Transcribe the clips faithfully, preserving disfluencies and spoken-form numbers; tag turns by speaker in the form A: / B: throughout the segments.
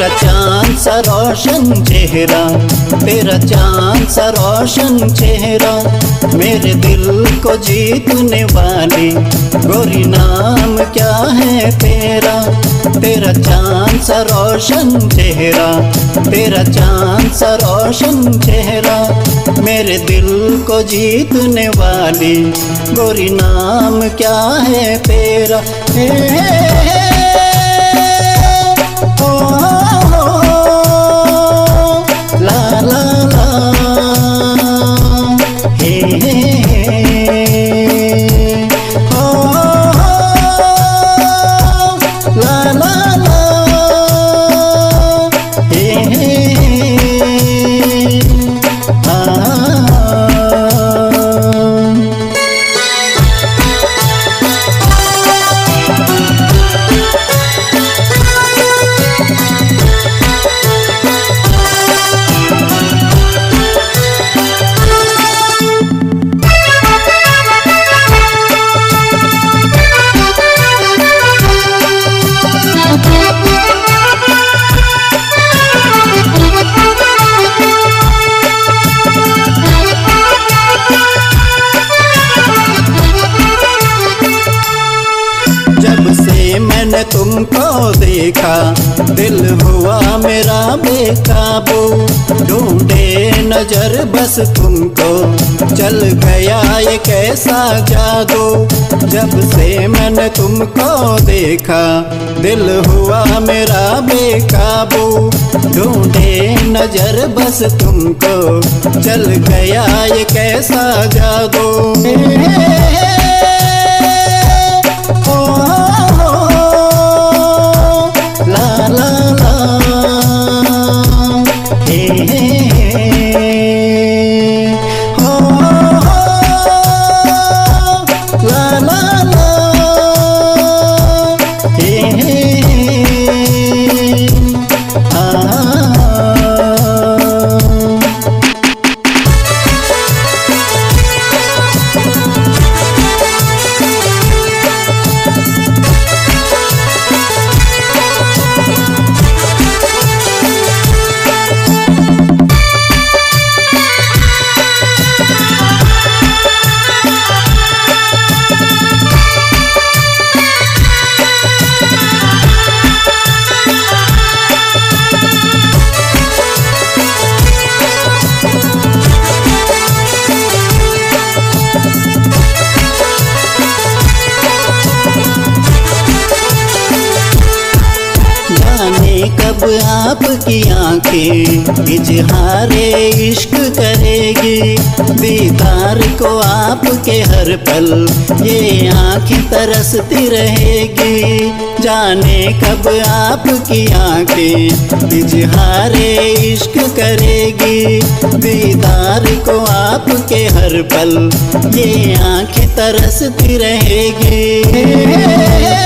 A: तेरा चांद सा रोशन चेहरा, तेरा चांद सा रोशन चेहरा, मेरे दिल को जीतने वाली गोरी नाम क्या है तेरा। तेरा चांद सा रोशन चेहरा, तेरा चांद सा रोशन चेहरा, मेरे दिल को जीतने वाली गोरी नाम क्या है तेरा। हे हे हे ओ, ओ, ओ, ला ला ला हे हे ओ, ला ला ला हे आ। जब से मैंने तुमको देखा दिल हुआ मेरा बेकाबू, ढूंढे नजर बस तुमको चल गया ये कैसा जादू। जब से मैंने तुमको देखा दिल हुआ मेरा बेकाबू, ढूंढे नजर बस तुमको चल गया ये कैसा जादू। कब आपकी आंखें इजहारे इश्क करेगी, दीदार को आपके हर पल ये आंखें तरसती रहेगी। जाने कब आपकी आंखें इजहारे इश्क करेगी, दीदार को आपके हर पल ये आंखें तरसती रहेगी।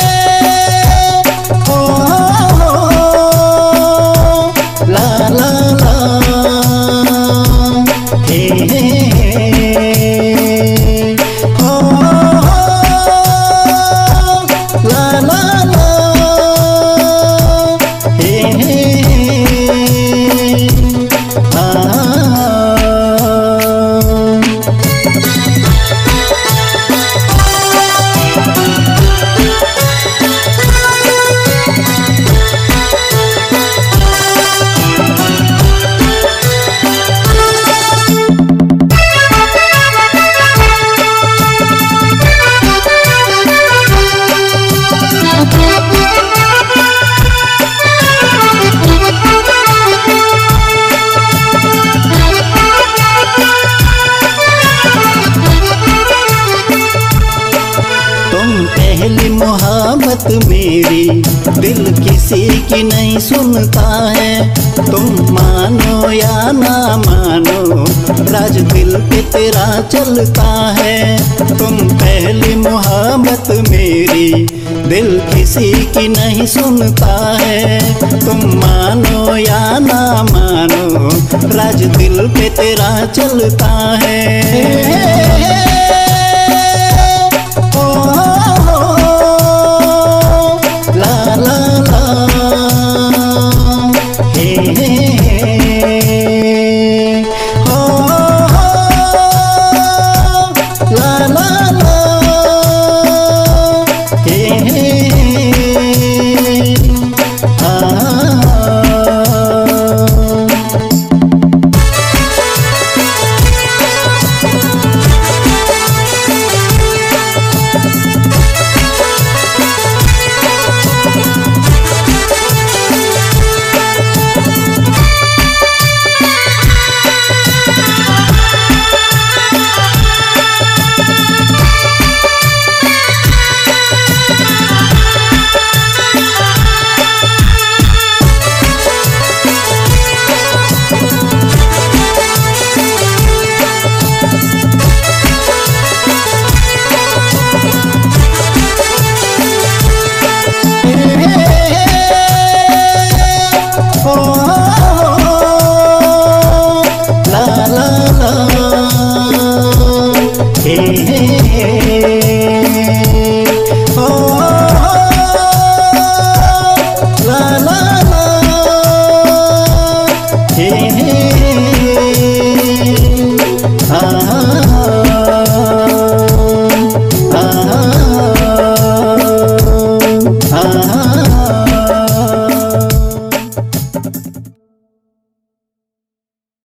A: पहली मोहब्बत मेरी दिल किसी की नहीं सुनता है, तुम मानो या ना मानो राज दिल पे तेरा चलता है। तुम पहली मोहब्बत मेरी दिल किसी की नहीं सुनता है, तुम मानो या ना मानो राज दिल पे तेरा चलता है। ला ला ला हे, हे, हे।